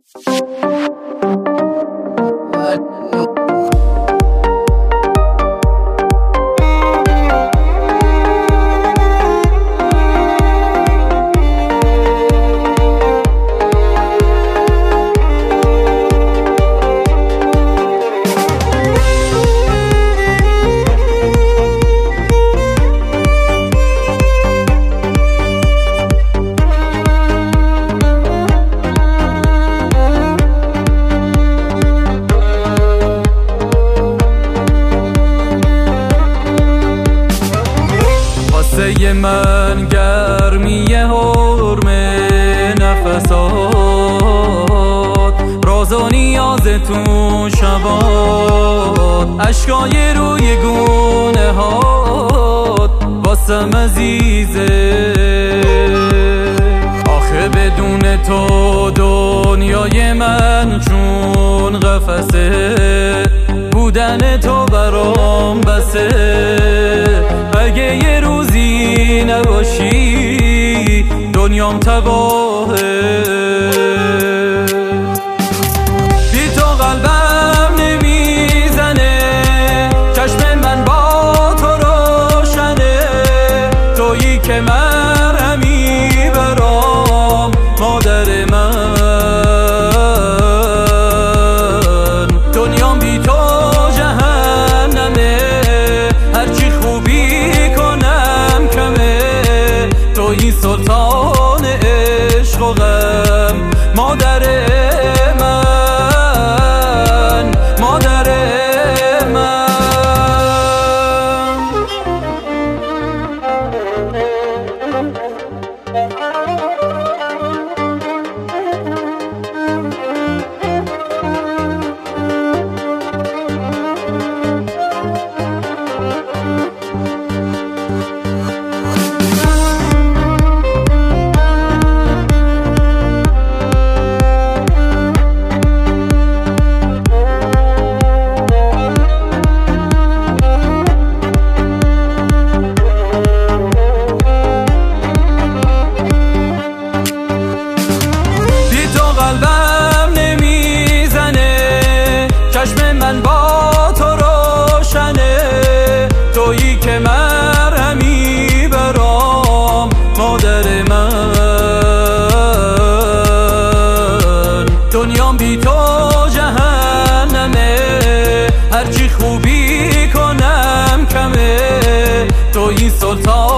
واسه من گرمی حرم نفسات، راز و نیازتون شبات، اشکای روی گونه هات واسم عزیزه. آخه بدون تو دنیای من چون قفسه، بودن تو برام بسه. اگه یه روزی نباشی دنیام تباهه. بی تو قلبم نمیزنه، چشم من با تو روشنه. تویی که مرهمی برام مادر من. دنیام بی تو جهنمه، هرچی خوبی کنم کمه. تویی سلطان عشق و غم، مادر من، مادر من. قلبم نمیزنه، چشم من با تو روشنه. تویی که مرهمی برام مادر من. دنیام بی تو جهنمه، هرچی خوبی کنم کمه. تویی سلطان